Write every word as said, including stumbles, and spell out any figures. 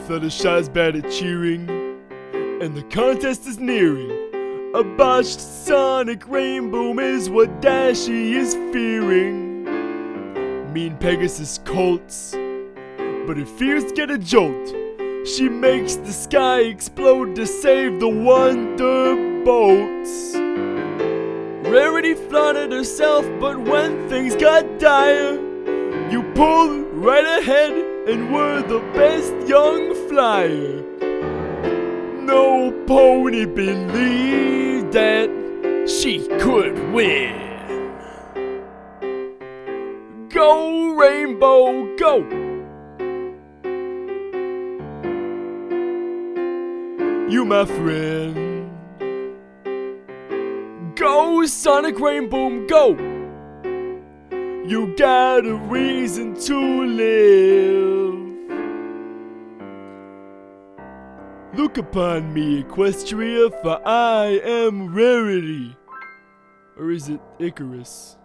Fluttershy's bad at cheering, and the contest is nearing. A botched Sonic Rainboom is what Dashie is fearing. Mean Pegasus colts, but her fears get a jolt. She makes the sky explode to save the Wonderbolts. Rarity flaunted herself, but when things got dire, you pulled right ahead and were the best young flyer. No pony believed that she could win. Go Rainbow, go! You my friend. Go Sonic Rainboom, go! You got a reason to live. Look upon me, Equestria, for I am Rarity. Or is it Icarus?